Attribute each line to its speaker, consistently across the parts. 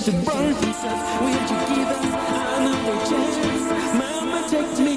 Speaker 1: to burn himself. Will you give us another chance? Mama, take me.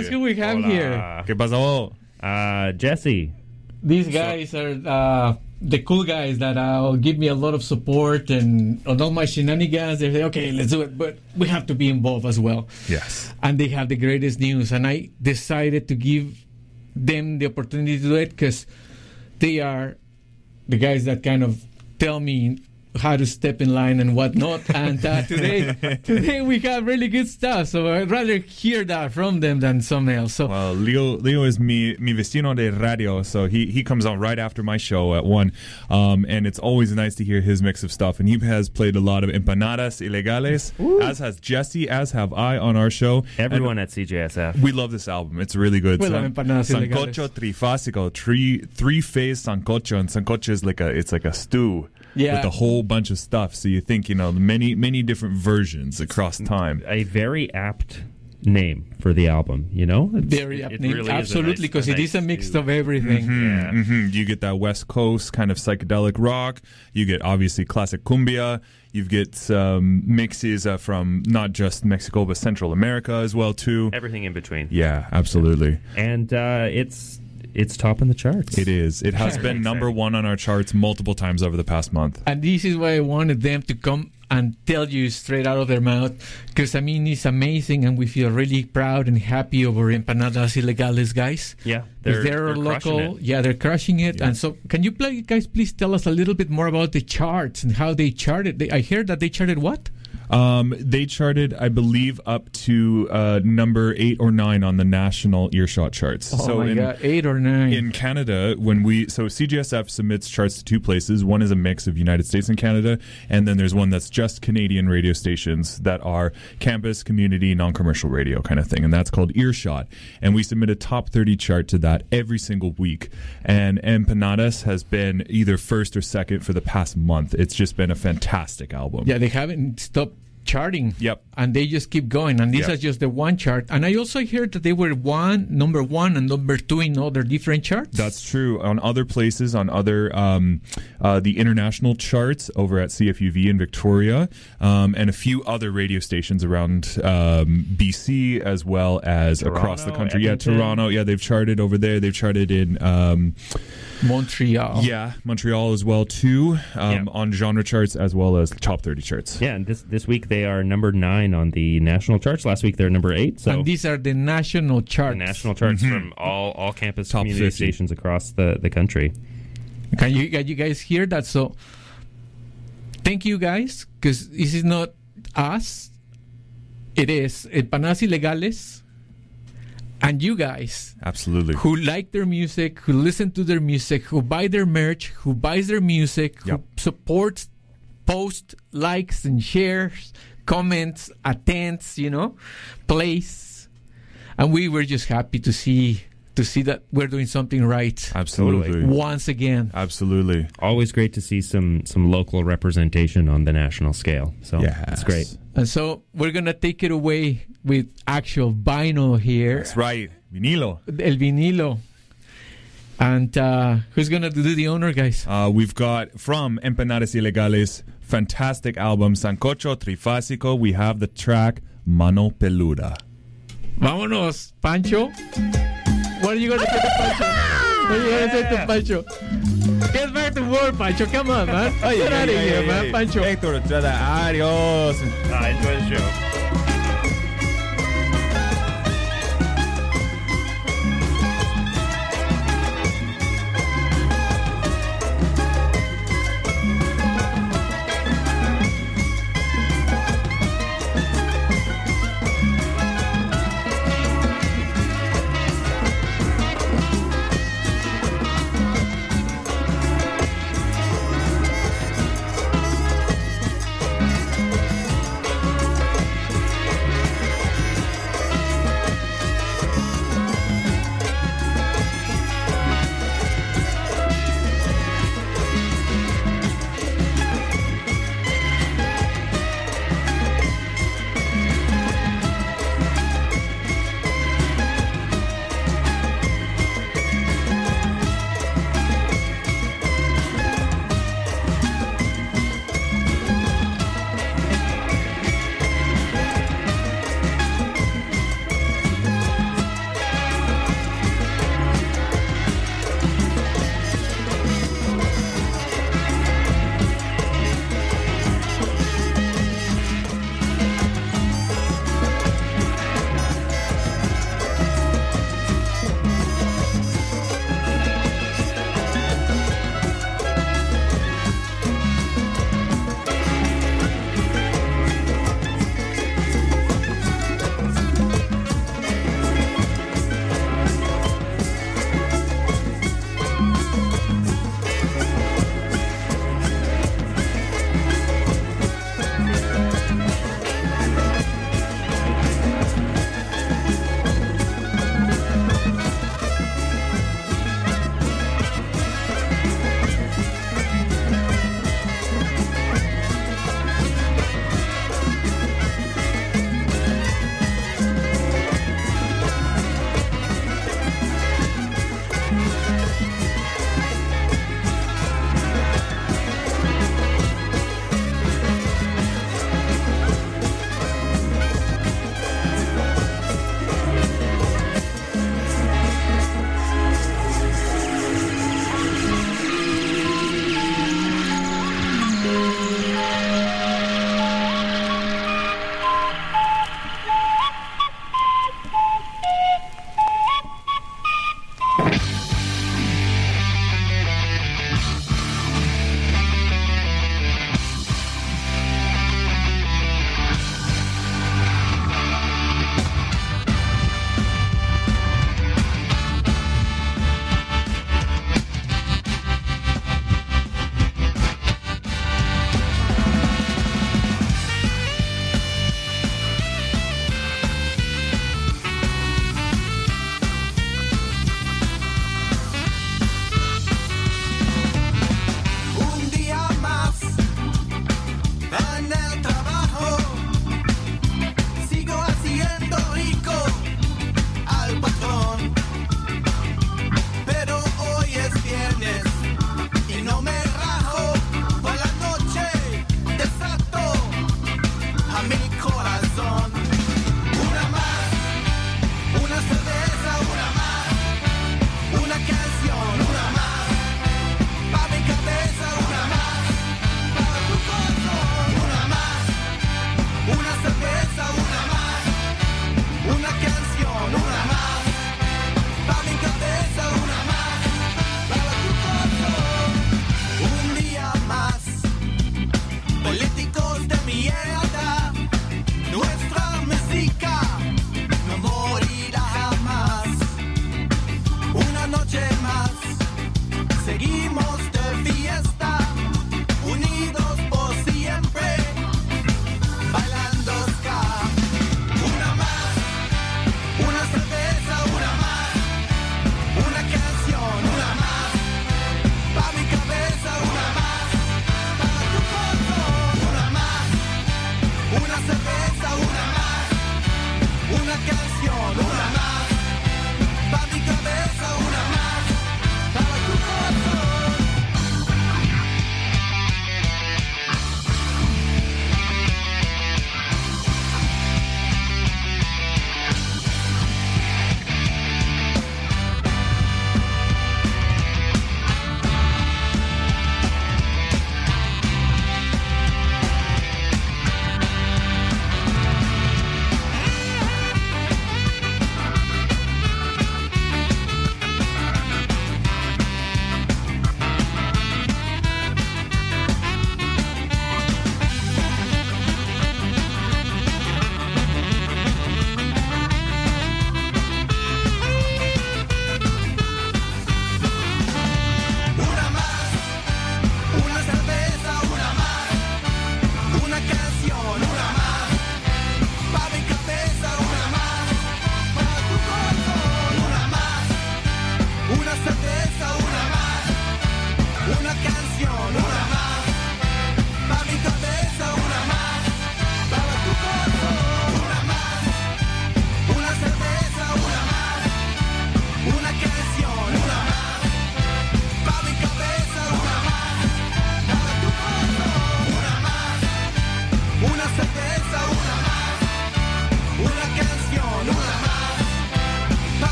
Speaker 2: guess who we have here?
Speaker 3: ¿Qué pasó?
Speaker 4: Jesse.
Speaker 2: These guys are the cool guys that give me a lot of support and on all my shenanigans. They say, okay, let's do it, but we have to be involved as well.
Speaker 3: Yes.
Speaker 2: And they have the greatest news. And I decided to give them the opportunity to do it because they are the guys that kind of tell me how to step in line and whatnot. And today we have really good stuff. So I'd rather hear that from them than someone else. So
Speaker 3: Well, Leo is mi vecino de radio, so he comes on right after my show at 1. And it's always nice to hear his mix of stuff. And he has played a lot of Empanadas Ilegales, as has Jesse, as have I on our show.
Speaker 4: Everyone at CJSF.
Speaker 3: We love this album. It's really good.
Speaker 2: We love Empanadas Ilegales.
Speaker 3: Sancocho Trifásico, three-phase sancocho, and sancocho is like a stew.
Speaker 2: Yeah.
Speaker 3: With a whole bunch of stuff. So you think, many different versions across time.
Speaker 4: A very apt name for the album,
Speaker 2: very apt name.
Speaker 4: Really
Speaker 2: Absolutely, because it is a mix of everything.
Speaker 3: You get that West Coast kind of psychedelic rock. You get obviously classic cumbia. You get some mixes from not just Mexico but Central America as well too.
Speaker 4: Everything in between.
Speaker 3: Yeah, absolutely.
Speaker 4: And it's top in the charts.
Speaker 3: It is. It has been number 1 on our charts multiple times over the past month.
Speaker 2: And this is why I wanted them to come and tell you straight out of their mouth, because it's amazing, and we feel really proud and happy over Empanadas Ilegales, guys.
Speaker 4: Yeah,
Speaker 2: they're local. Yeah, they're crushing it. Yeah. And so, can you guys please tell us a little bit more about the charts and how they charted? I heard that they charted what?
Speaker 3: They charted, I believe, up to number 8 or 9 on the national Earshot charts.
Speaker 2: Oh, my God, 8 or 9.
Speaker 3: In Canada, so CJSF submits charts to 2 places. One is a mix of United States and Canada, and then there's one that's just Canadian radio stations that are campus, community, non-commercial radio kind of thing, and that's called Earshot. And we submit a top 30 chart to that every single week. And Empanadas has been either first or second for the past month. It's just been a fantastic album.
Speaker 2: Yeah, they haven't stopped charting.
Speaker 3: Yep.
Speaker 2: And they just keep going. And this is just the one chart. And I also heard that they were number 1 and number 2 in other different charts.
Speaker 3: That's true. On other places, on other the international charts over at CFUV in Victoria, and a few other radio stations around BC as well as
Speaker 4: Toronto,
Speaker 3: across the country.
Speaker 4: Edmonton.
Speaker 3: Yeah, Toronto. Yeah, they've charted over there. They've charted in
Speaker 2: Montreal.
Speaker 3: Yeah, Montreal as well too, on genre charts as well as top 30 charts.
Speaker 4: Yeah, and this week they are number 9 on the national charts. Last week they're number 8. So
Speaker 2: and these are the national charts.
Speaker 4: The national charts from all campus
Speaker 3: Top
Speaker 4: community
Speaker 3: 50
Speaker 4: stations across the country.
Speaker 2: Can you guys hear that? So thank you guys, because this is not us. It is Empanadas Ilegales and you guys.
Speaker 3: Absolutely.
Speaker 2: Who like their music, who listen to their music, who buy their merch, who buys their music, who supports, posts, likes and shares, comments, attends, plays. And we were just happy to see that we're doing something right.
Speaker 3: Absolutely.
Speaker 2: Once again.
Speaker 3: Absolutely.
Speaker 4: Always great to see some local representation on the national scale. So it's great.
Speaker 2: And so we're going to take it away with actual vinyl here.
Speaker 3: That's right. Vinilo.
Speaker 2: El vinilo. And who's going to do the honor, guys?
Speaker 3: We've got from Empanadas Ilegales, fantastic album, Sancocho Trifásico. We have the track Mano Peluda.
Speaker 2: Vámonos, Pancho. What are you going to say to Pancho? What are you going to say to Pancho? Get back to work, Pancho. Come on, man. Get out of here, man, Pancho.
Speaker 3: Héctor Estrada, adiós.
Speaker 4: Enjoy the show.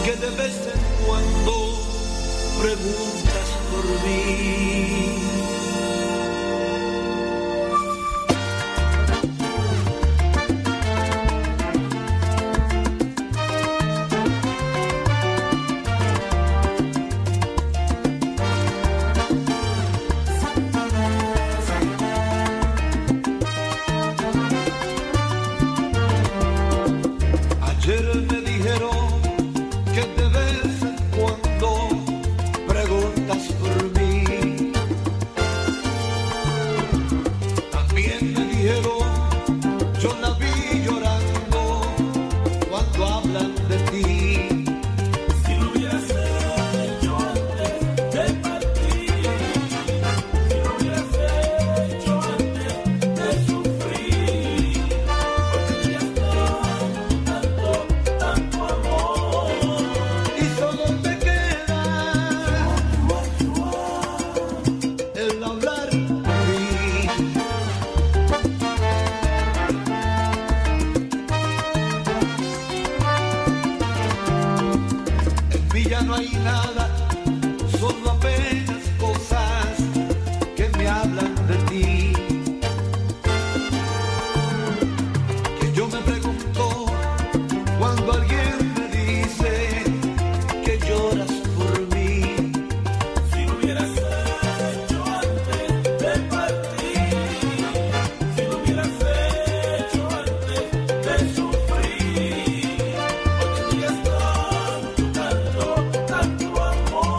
Speaker 5: que de vez en cuando preguntas por mí. Ayer me dijeron que de vez en cuando preguntas por mí. También me dijeron, yo la vi llorando cuando hablan de ti. Si lo hubieras hecho antes de partir, si lo hubieras hecho antes de sufrir, porque tenías tanto amor y solo te queda el hablar de mí. En Villa no hay nada, solo apenas cosas que me hablan de ti. Que yo me pregunto cuando alguien me dice que lloras por mí. Si lo hubieras hecho antes de partir, si lo hubieras hecho antes de sufrir, porque tenías tanto amor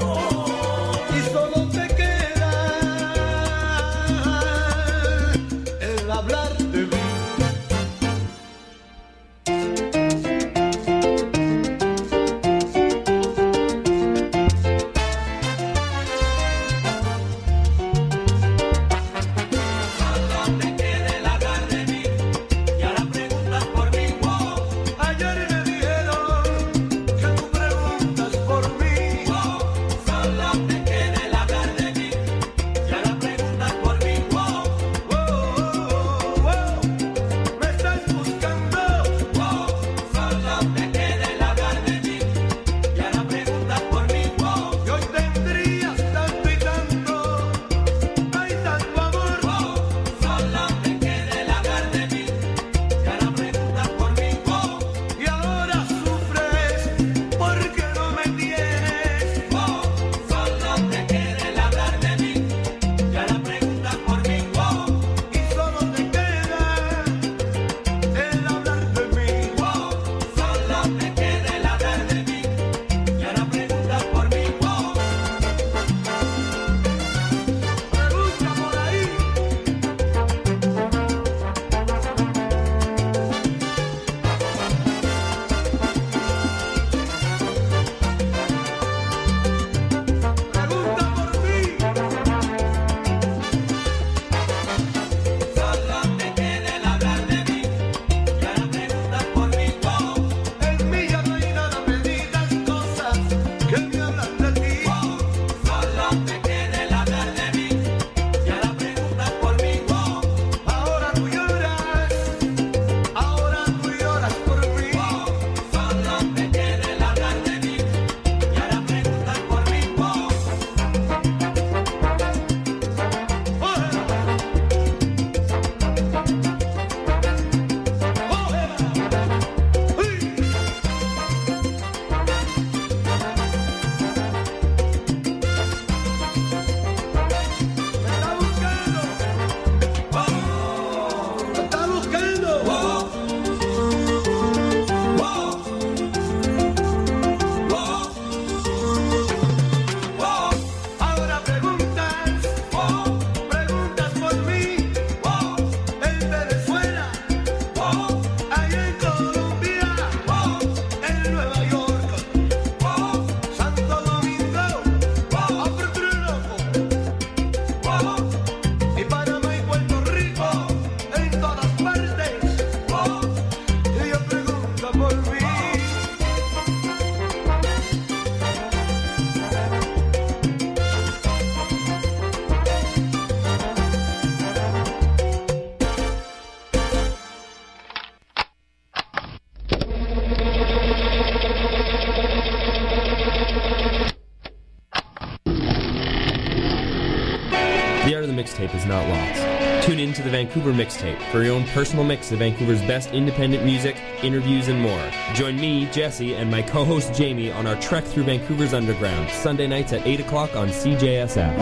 Speaker 6: mixtape is not lost. Tune in to the Vancouver Mixtape for your own personal mix of Vancouver's best independent music, interviews, and more. Join me, Jesse, and my co-host Jamie on our trek through Vancouver's underground, Sunday nights at 8 o'clock on CJSF.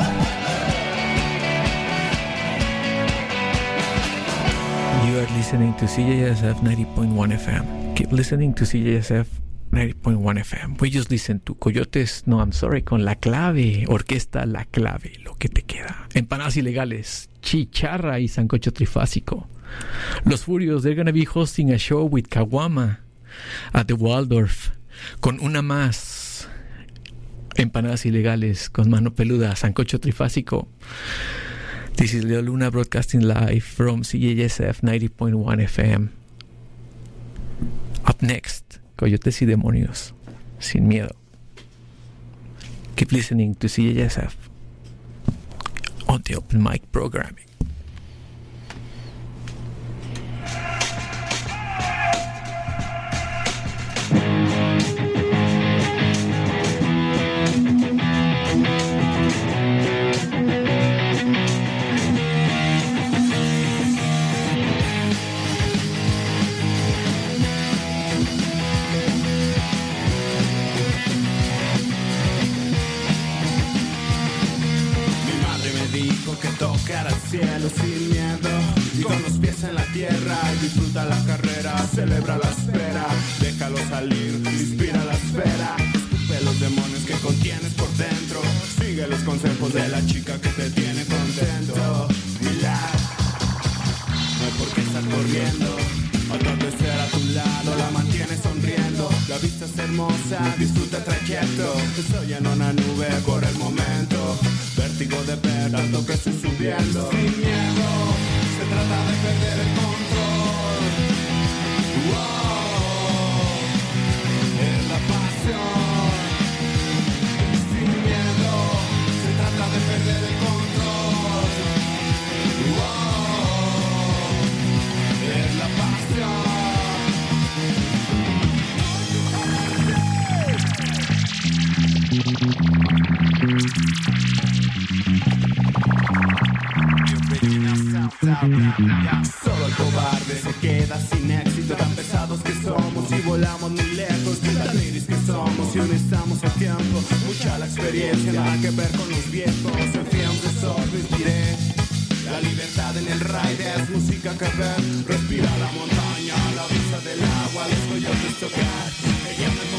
Speaker 2: You are listening to CJSF 90.1 FM. Keep listening to CJSF 90.1 FM. We just listen to Coyotes, no, I'm sorry, con La Clave, Orquesta La Clave, lo que te queda. Empanadas Ilegales, Chicharra y Sancocho Trifásico. Los Furios, they're gonna be hosting a show with Kawama at the Waldorf, con una más. Empanadas Ilegales, con Mano Peluda, Sancocho Trifásico. This is Leo Luna broadcasting live from CJSF 90.1 FM. Up next, Coyotes y Demonios, Sin Miedo. Keep listening to CJSF on the open mic programming.
Speaker 7: Tocar al cielo sin miedo y con los pies en la tierra. Disfruta la carrera, celebra la espera. Déjalo salir, inspira la esfera. Escupe los demonios que contienes por dentro. Sigue los consejos de la chica que te tiene contento. Relax, no hay por qué estar corriendo. Atardecer a tu lado, la mantiene sonriendo. La vista es hermosa, disfruta el trayecto. Estoy en una nube por el momento. Vértigo de ver tanto que estoy subiendo. Sin miedo, se trata de perder el control. Wow, es la pasión. Sin miedo, se trata de perder el control. Wow, es la pasión. Solo el cobarde se queda sin éxito. Tan pesados que somos y volamos muy lejos. Tan iris que somos y aún estamos a tiempo. Mucha la experiencia, nada que ver con los viejos. En fin, de sol respiré. La libertad en el ride es música que ver. Respira la montaña, la brisa del agua, los coyotes tocar. Ella me